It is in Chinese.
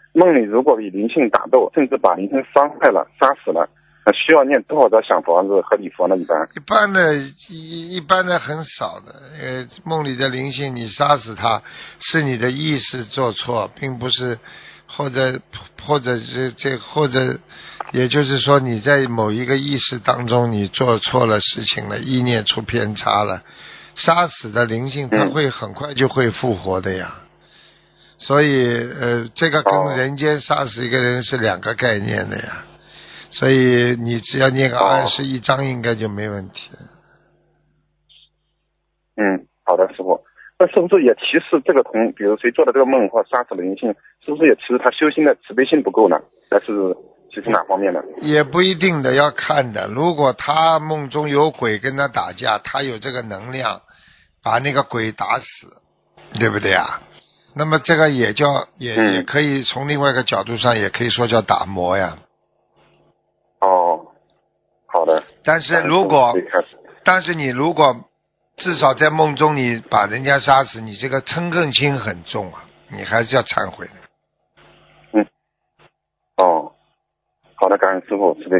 梦里如果与灵性打斗，甚至把灵性伤害了、杀死了，需要念多少张小房子和礼佛呢？ 一般的很少的。梦里的灵性你杀死它，是你的意识做错，并不是，或者也就是说你在某一个意识当中你做错了事情了，意念出偏差了。杀死的灵性它会很快就会复活的呀。所以这个跟人间杀死一个人是两个概念的呀。所以你只要念个21章应该就没问题了。 好的，师傅。那是不是也提示这个比如谁做的这个梦或杀死了灵性，是不是也提示他修心的慈悲心不够呢？还是其实哪方面呢？ 也不一定的，要看的。如果他梦中有鬼跟他打架，他有这个能量把那个鬼打死，对不对啊？那么这个也可以从另外一个角度上也可以说叫打魔呀。 好的。 但是你如果至少在梦中你把人家杀死，你这个嗔恨心很重啊，你还是要忏悔的。 好的，感恩师父慈悲。